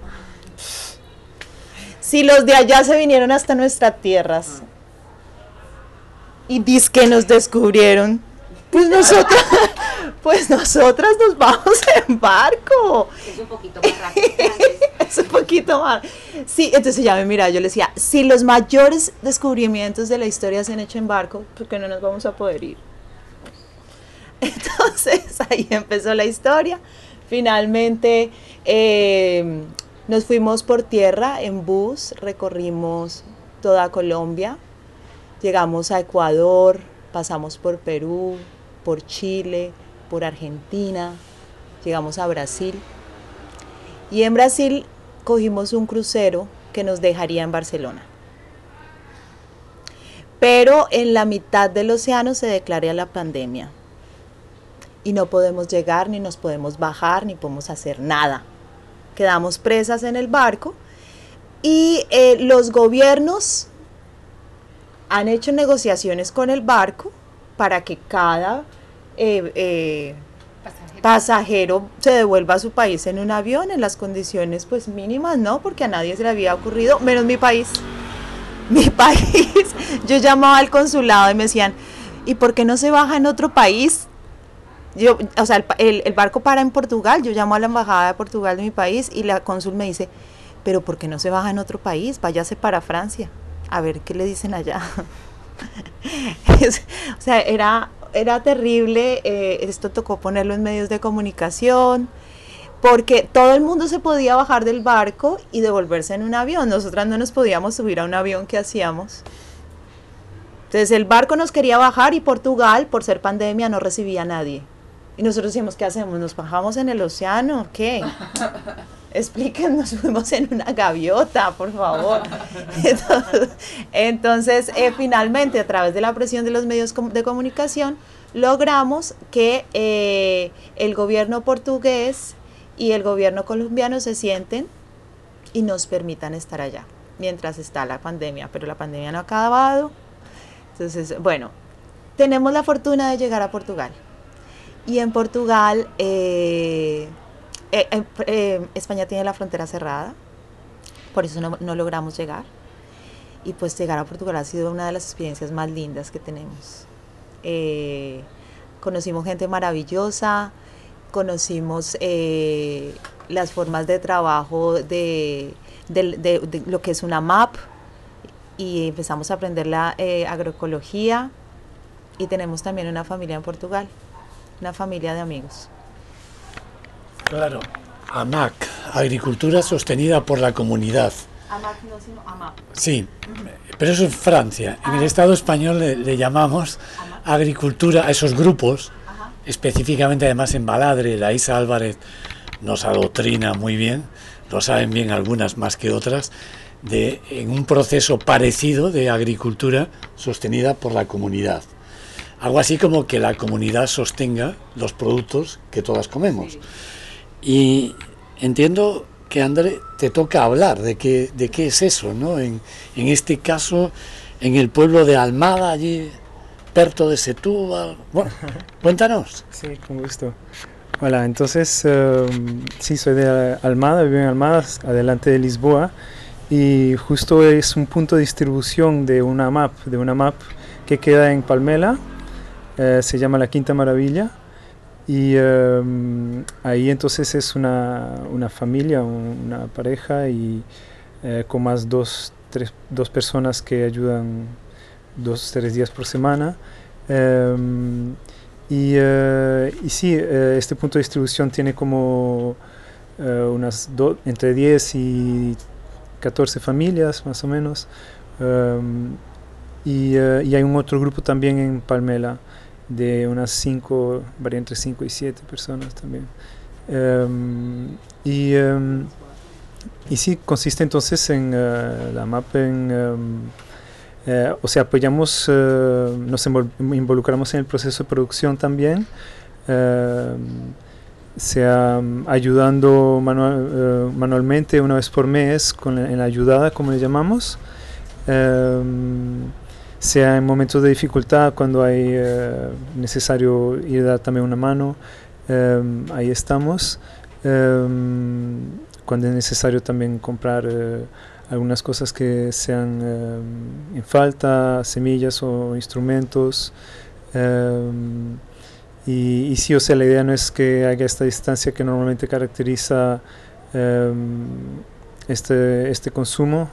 E: Si los de allá se vinieron hasta nuestras tierras y dizque nos descubrieron, pues nosotros, pues nosotras nos vamos en barco.
F: Es un poquito más rápido.
E: Es un poquito más. Sí, entonces ella me mira, yo le decía, si los mayores descubrimientos de la historia se han hecho en barco, ¿por qué no nos vamos a poder ir? Entonces ahí empezó la historia. Finalmente nos fuimos por tierra en bus, recorrimos toda Colombia, llegamos a Ecuador, pasamos por Perú, por Chile, por Argentina, llegamos a Brasil. Y en Brasil cogimos un crucero que nos dejaría en Barcelona. Pero en la mitad del océano se declara la pandemia. Y no podemos llegar, ni nos podemos bajar, ni podemos hacer nada. Quedamos presas en el barco. Y los gobiernos han hecho negociaciones con el barco para que cada pasajero se devuelva a su país en un avión en las condiciones pues mínimas, ¿no? Porque a nadie se le había ocurrido, menos mi país. Mi país, yo llamaba al consulado y me decían, ¿y por qué no se baja en otro país? Yo, o sea, el barco para en Portugal, yo llamo a la embajada de Portugal de mi país y la cónsul me dice, ¿pero por qué no se baja en otro país? Váyase para Francia, a ver qué le dicen allá. O sea, era terrible, esto tocó ponerlo en medios de comunicación, porque todo el mundo se podía bajar del barco y devolverse en un avión. Nosotras no nos podíamos subir a un avión, ¿qué hacíamos? Entonces el barco nos quería bajar y Portugal, por ser pandemia, no recibía a nadie. Y nosotros decíamos, ¿qué hacemos? ¿Nos bajamos en el océano? ¿Qué? Explíquenos, fuimos en una gaviota, por favor. Entonces finalmente, a través de la presión de los medios de comunicación, logramos que el gobierno portugués y el gobierno colombiano se sienten y nos permitan estar allá, mientras está la pandemia, pero la pandemia no ha acabado. Entonces, bueno, tenemos la fortuna de llegar a Portugal. Y en Portugal, España tiene la frontera cerrada, por eso no logramos llegar. Y pues llegar a Portugal ha sido una de las experiencias más lindas que tenemos. Conocimos gente maravillosa, conocimos las formas de trabajo de lo que es una MAP, y empezamos a aprender la agroecología, y tenemos también una familia en Portugal, una familia de amigos.
B: Claro, AMAC, Agricultura Sostenida por la Comunidad.
E: AMAC no, sino AMAP.
B: Sí, pero eso es Francia. En el Estado español le llamamos agricultura a esos grupos, específicamente además en Baladre. La Isa Álvarez nos adoctrina muy bien, lo saben bien algunas más que otras, en un proceso parecido de agricultura sostenida por la comunidad. Algo así como que la comunidad sostenga los productos que todas comemos. Sí. Y entiendo que, André, te toca hablar de qué es eso, ¿no? En este caso, en el pueblo de Almada, allí, perto de Setúbal. Bueno, cuéntanos.
J: Sí, con gusto. Hola, entonces, sí, soy de Almada, vivo en Almada, adelante de Lisboa, y justo es un punto de distribución de una MAP que queda en Palmela. Se llama La Quinta Maravilla, y ahí entonces es una familia, una pareja, y con más dos personas que ayudan 2-3 días por semana. Y sí, este punto de distribución tiene como entre 10 y 14 familias más o menos, y hay un otro grupo también en Palmela de unas 5, varía entre 5 y 7 personas también. Y sí, consiste entonces en la MAP o sea, apoyamos, nos involucramos en el proceso de producción también, sea ayudando manualmente una vez por mes en la ayudada, como le llamamos, sea en momentos de dificultad, cuando hay necesario ir a dar también una mano, ahí estamos, cuando es necesario también comprar algunas cosas que sean en falta, semillas o instrumentos, y sí, o sea, la idea no es que haya esta distancia que normalmente caracteriza este consumo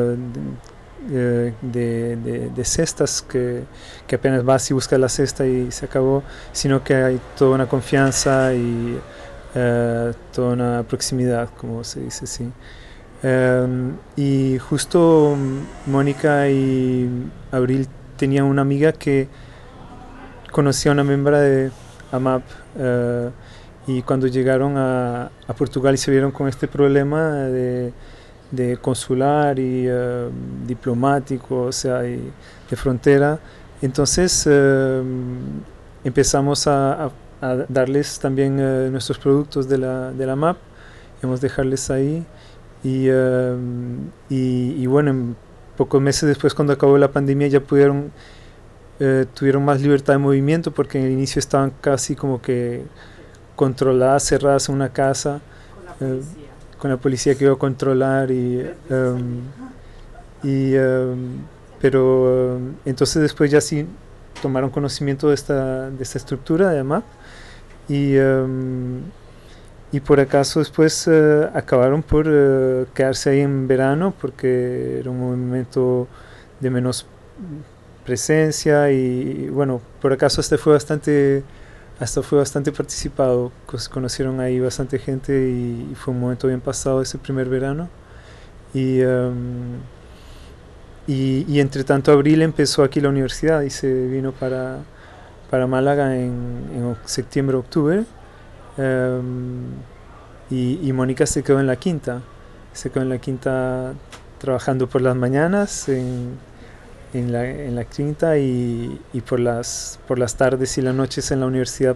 J: de cestas, que apenas vas y buscas la cesta y se acabó, sino que hay toda una confianza y toda una proximidad, como se dice, sí. Y justo Mónica y Abril tenían una amiga que conocía a una miembro de AMAP, y cuando llegaron a Portugal y se vieron con este problema de consular y diplomático, o sea, y de frontera, entonces empezamos a darles también nuestros productos de la AMAP, hemos dejarles ahí, y bueno, en pocos meses después, cuando acabó la pandemia, ya tuvieron más libertad de movimiento, porque en el inicio estaban casi como que controladas, cerradas en una casa, con la policía que iba a controlar, pero entonces después ya sí tomaron conocimiento de esta estructura de AMAP, y por acaso después acabaron por quedarse ahí en verano, porque era un movimiento de menos presencia, y bueno, por acaso fue bastante participado, conocieron ahí bastante gente, y fue un momento bien pasado ese primer verano, y entre tanto Abril empezó aquí la universidad y se vino para Málaga en septiembre, octubre, y Mónica se quedó en la quinta trabajando por las mañanas en la quinta, y por las tardes y las noches en la universidad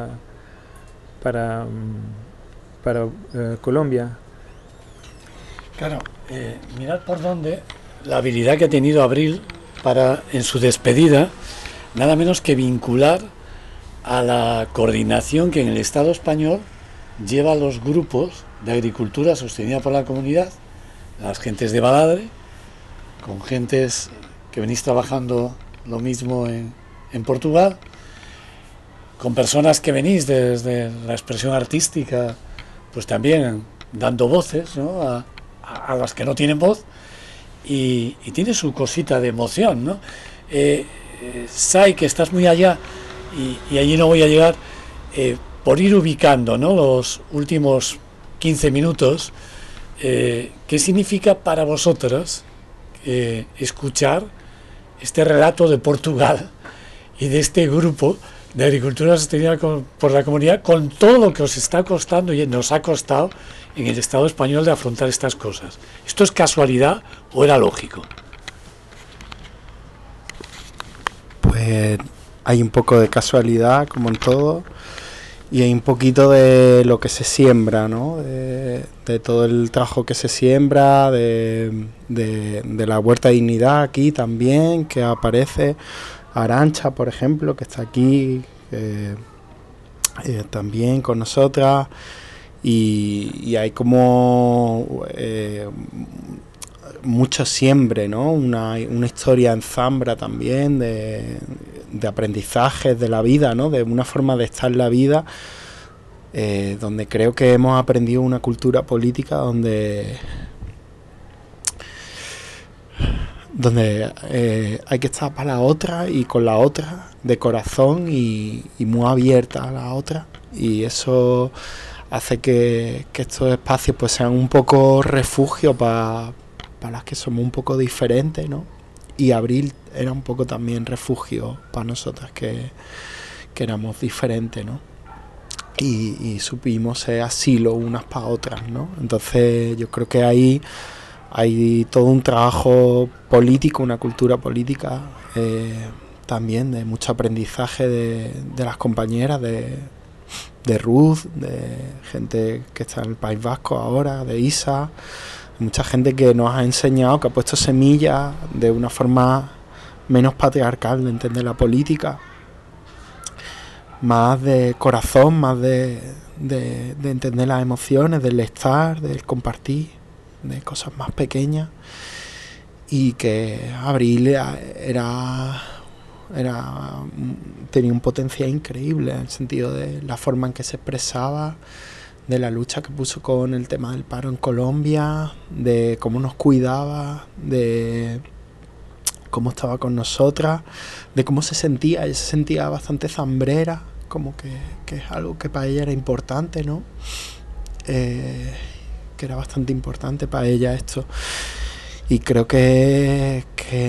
J: para Colombia.
B: Claro, mirad por dónde la habilidad que ha tenido Abril para, en su despedida, nada menos que vincular a la coordinación que en el Estado español lleva a los grupos de agricultura sostenida por la comunidad, las gentes de Baladre, con gentes que venís trabajando lo mismo en Portugal, con personas que venís desde la expresión artística, pues también dando voces, ¿no?, a las que no tienen voz, y tiene su cosita de emoción, ¿no? Sai, que estás muy allá, y allí no voy a llegar, por ir ubicando, ¿no?, los últimos 15 minutos, ¿qué significa para vosotros escuchar este relato de Portugal y de este grupo de agricultura sostenida por la comunidad, con todo lo que os está costando y nos ha costado en el Estado español de afrontar estas cosas? ¿Esto es casualidad o era lógico?
D: Pues hay un poco de casualidad, como en todo, y hay un poquito de lo que se siembra, ¿no? De todo el trabajo que se siembra, de la Huerta de Dignidad aquí también, que aparece Arantxa, por ejemplo, que está aquí también con nosotras, y hay como mucho siembre, ¿no? Una historia en Zambra también de aprendizajes de la vida, ¿no? De una forma de estar en la vida, donde creo que hemos aprendido una cultura política donde hay que estar para la otra y con la otra de corazón y muy abierta a la otra, y eso hace que estos espacios pues sean un poco refugio para las que somos un poco diferentes, ¿no? Y Abril era un poco también refugio para nosotras que éramos diferentes, ¿no? Y supimos ser asilo unas para otras, ¿no? Entonces yo creo que ahí hay todo un trabajo político, una cultura política también de mucho aprendizaje de las compañeras, de Ruth, de gente que está en el País Vasco ahora, de Isa, mucha gente que nos ha enseñado, que ha puesto semillas de una forma menos patriarcal de entender la política, más de corazón, más de entender las emociones, del estar, del compartir, de cosas más pequeñas, y que Abril era tenía un potencial increíble en el sentido de la forma en que se expresaba, de la lucha que puso con el tema del paro en Colombia, de cómo nos cuidaba, de cómo estaba con nosotras, de cómo se sentía. Ella se sentía bastante zambrera, como que es algo que para ella era importante, ¿no? Que era bastante importante para ella esto. Y creo que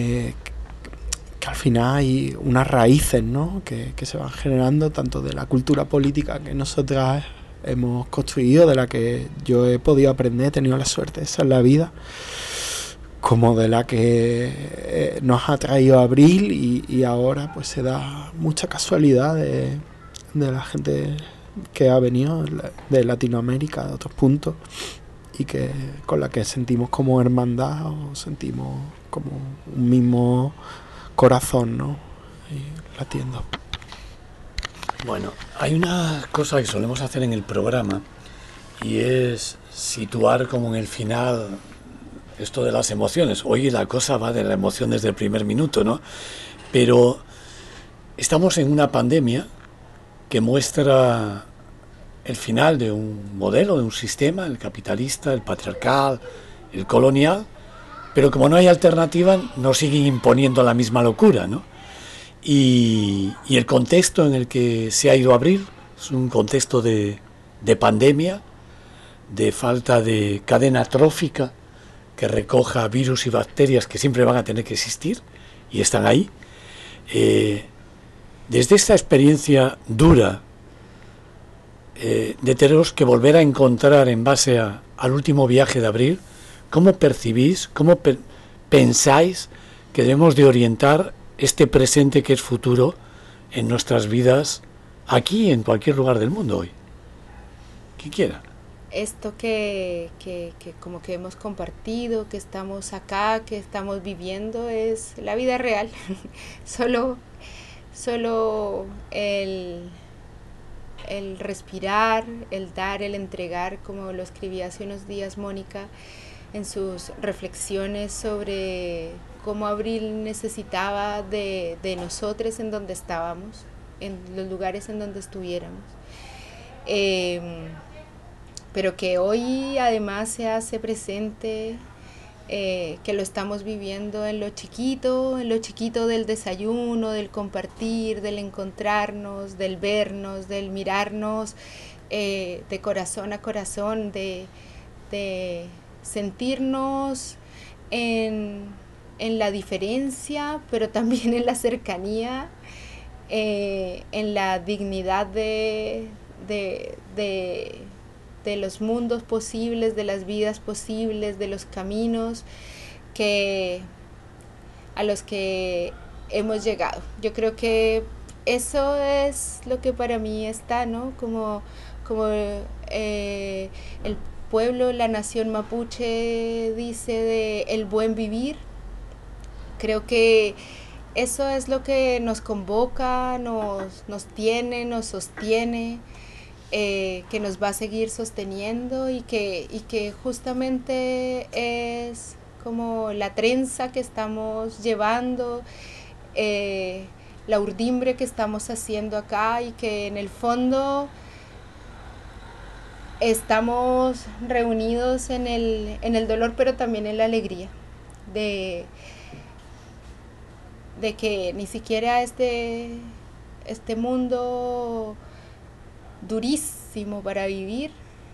D: al final hay unas raíces, ¿no? que se van generando tanto de la cultura política que nosotras hemos construido, de la que yo he podido aprender, he tenido la suerte de ser la vida, como de la que nos ha traído Abril, y ahora pues se da mucha casualidad de la gente que ha venido de Latinoamérica, de otros puntos, y que con la que sentimos como hermandad o sentimos como un mismo corazón, ¿no? Y latiendo.
B: Bueno, hay una cosa que solemos hacer en el programa y es situar como en el final esto de las emociones. Hoy la cosa va de la emoción desde el primer minuto, ¿no? Pero estamos en una pandemia que muestra el final de un modelo, de un sistema, el capitalista, el patriarcal, el colonial, pero como no hay alternativa, nos siguen imponiendo la misma locura, ¿no? Y el contexto en el que se ha ido a Abril es un contexto de pandemia, de falta de cadena trófica que recoja virus y bacterias que siempre van a tener que existir y están ahí. Desde esta experiencia dura, de teneros que volver a encontrar en base al último viaje de Abril, ¿cómo percibís, cómo pensáis que debemos de orientar este presente que es futuro en nuestras vidas aquí y en cualquier lugar del mundo hoy? ¿Quién quiera?
G: Esto que como que hemos compartido, que estamos acá, que estamos viviendo, es la vida real. Solo el respirar, el dar, el entregar, como lo escribía hace unos días Mónica en sus reflexiones sobre cómo Abril necesitaba de nosotros en donde estábamos, en los lugares en donde estuviéramos. Pero que hoy además se hace presente, que lo estamos viviendo en lo chiquito del desayuno, del compartir, del encontrarnos, del vernos, del mirarnos, de corazón a corazón, de sentirnos en la diferencia, pero también en la cercanía, en la dignidad de los mundos posibles, de las vidas posibles, de los caminos a los que hemos llegado. Yo creo que eso es lo que para mí está, ¿no? Como el pueblo, la nación mapuche dice de el buen vivir. Creo que eso es lo que nos convoca, nos tiene, nos sostiene, que nos va a seguir sosteniendo y que justamente es como la trenza que estamos llevando, la urdimbre que estamos haciendo acá, y que en el fondo estamos reunidos en el dolor, pero también en la alegría de que ni siquiera este mundo durísimo para vivir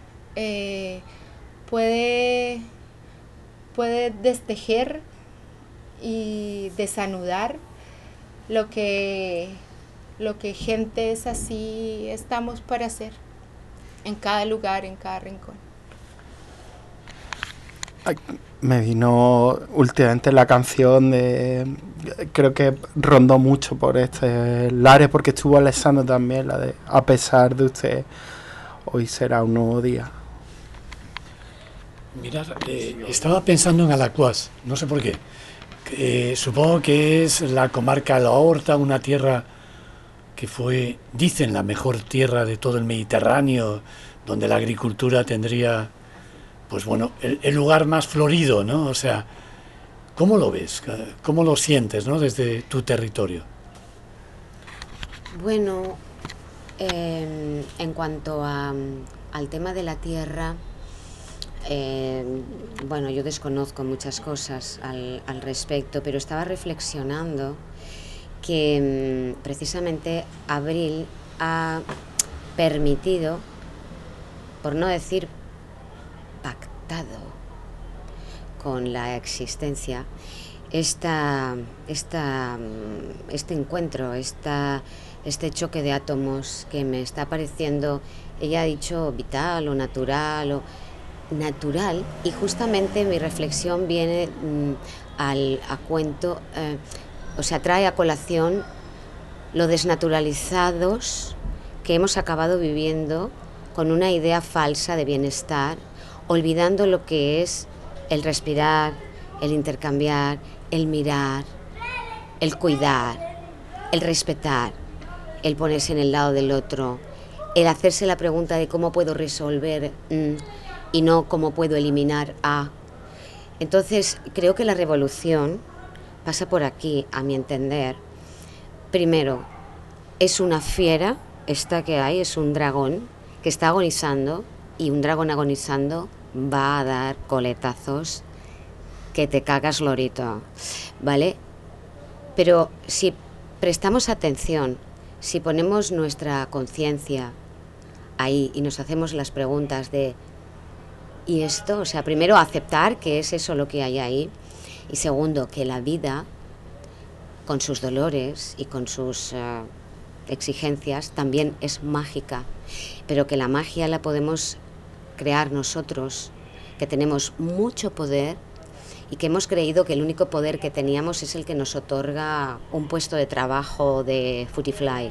G: puede destejer y desanudar lo que gentes así estamos para hacer en cada lugar, en cada rincón.
D: Me vino últimamente la canción creo que rondó mucho por este lares, porque estuvo Alessandro también, la de A pesar de usted, hoy será un nuevo día.
B: Mirad, estaba pensando en Alacuás, no sé por qué. Supongo que es la comarca de la Horta, una tierra que fue, dicen, la mejor tierra de todo el Mediterráneo, donde la agricultura tendría, pues bueno, el lugar más florido, ¿no? O sea, ¿cómo lo ves? ¿Cómo lo sientes, ¿no? Desde tu territorio.
F: Bueno, en cuanto al tema de la tierra, bueno, yo desconozco muchas cosas al respecto, pero estaba reflexionando que precisamente Abril ha permitido, por no decir pactado con la existencia, este encuentro, este choque de átomos que me está pareciendo, ella ha dicho vital o natural, y justamente mi reflexión viene a cuento, o sea, trae a colación lo desnaturalizados que hemos acabado viviendo con una idea falsa de bienestar, olvidando lo que es el respirar, el intercambiar, el mirar, el cuidar, el respetar, el ponerse en el lado del otro, el hacerse la pregunta de cómo puedo resolver y no cómo puedo eliminar a. Entonces, creo que la revolución pasa por aquí, a mi entender. Primero, es una fiera, esta que hay, es un dragón que está agonizando, y un dragón agonizando va a dar coletazos que te cagas lorito, ¿vale? Pero si prestamos atención, si ponemos nuestra conciencia ahí y nos hacemos las preguntas de ¿y esto? O sea, primero aceptar que es eso lo que hay ahí, y segundo, que la vida, con sus dolores y con sus exigencias, también es mágica, pero que la magia la podemos crear nosotros, que tenemos mucho poder y que hemos creído que el único poder que teníamos es el que nos otorga un puesto de trabajo de Footifly.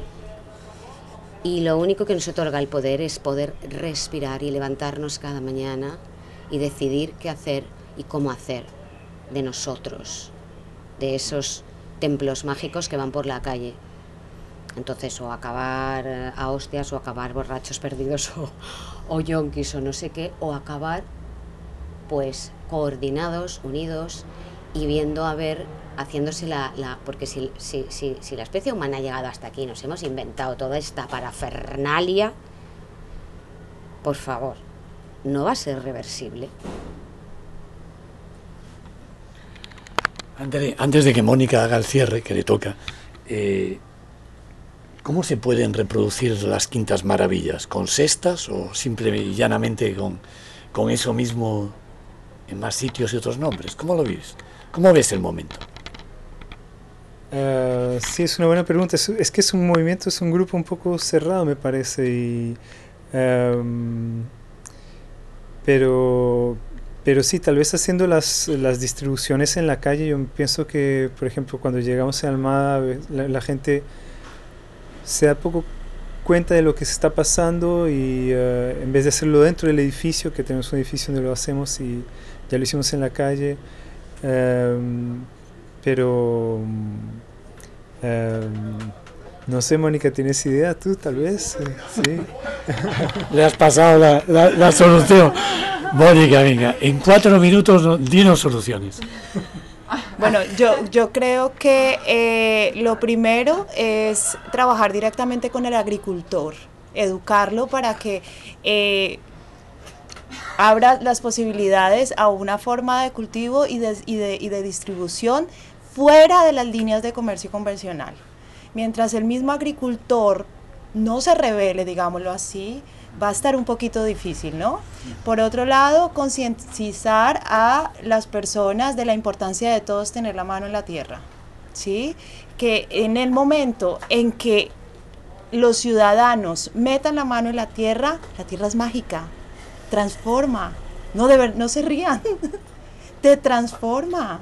F: Y lo único que nos otorga el poder es poder respirar y levantarnos cada mañana y decidir qué hacer y cómo hacer de nosotros, de esos templos mágicos que van por la calle. Entonces, o acabar a hostias, o acabar borrachos perdidos, o yonkis, o no sé qué, o acabar pues coordinados, unidos, y viendo a ver, haciéndose porque si la especie humana ha llegado hasta aquí, nos hemos inventado toda esta parafernalia, por favor, ¿no va a ser reversible?
B: André, antes de que Mónica haga el cierre, que le toca, ¿cómo se pueden reproducir las quintas maravillas? ¿Con sextas o simple y llanamente con eso mismo en más sitios y otros nombres? ¿Cómo lo ves? ¿Cómo ves el momento?
J: Sí, es una buena pregunta. Es que es un movimiento, es un grupo un poco cerrado, me parece. Pero sí, tal vez haciendo las distribuciones en la calle, yo pienso que, por ejemplo, cuando llegamos a Almada, la gente se da poco cuenta de lo que se está pasando, y en vez de hacerlo dentro del edificio, que tenemos un edificio donde lo hacemos y ya lo hicimos en la calle, pero no sé, Mónica, ¿tienes idea tú, tal vez? Sí.
B: Le has pasado la solución. Mónica, venga, en 4 minutos dinos soluciones.
E: Bueno, yo creo que lo primero es trabajar directamente con el agricultor, educarlo para que abra las posibilidades a una forma de cultivo y de distribución fuera de las líneas de comercio convencional. Mientras el mismo agricultor no se revele, digámoslo así, va a estar un poquito difícil, ¿no? Por otro lado, concientizar a las personas de la importancia de todos tener la mano en la tierra, ¿sí? Que en el momento en que los ciudadanos metan la mano en la tierra es mágica, transforma, no se rían, te transforma,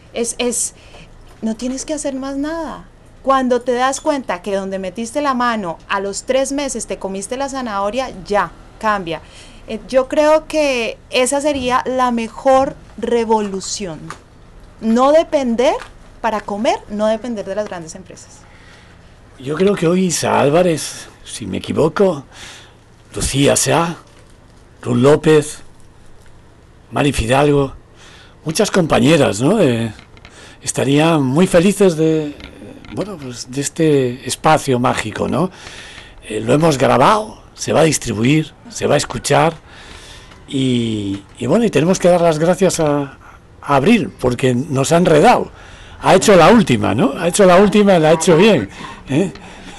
E: no tienes que hacer más nada. Cuando te das cuenta que donde metiste la mano, a los 3 meses te comiste la zanahoria, ya, cambia. Yo creo que esa sería la mejor revolución. No depender, para comer, no depender de las grandes empresas.
B: Yo creo que hoy Isa Álvarez, si me equivoco, Lucía Sá, Ruth López, Mari Fidalgo, muchas compañeras, ¿no? Estarían muy felices de bueno, pues de este espacio mágico, ¿no? Lo hemos grabado, se va a distribuir, se va a escuchar y bueno, y tenemos que dar las gracias a Abril porque nos ha enredado. Ha hecho la última, ¿no? Ha hecho la última y la ha hecho bien, ¿eh?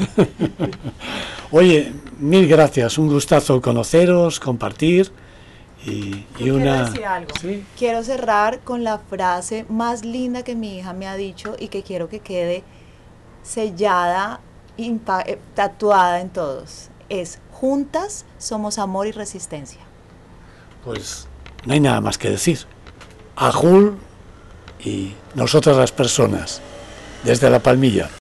B: Oye, mil gracias, un gustazo conoceros, compartir y una...
E: Quiero decir algo.
B: ¿Sí?
E: Quiero cerrar con la frase más linda que mi hija me ha dicho y que quiero que quede sellada, tatuada en todos. Es: juntas somos amor y resistencia.
B: Pues no hay nada más que decir. Ajul y nosotras las personas, desde La Palmilla.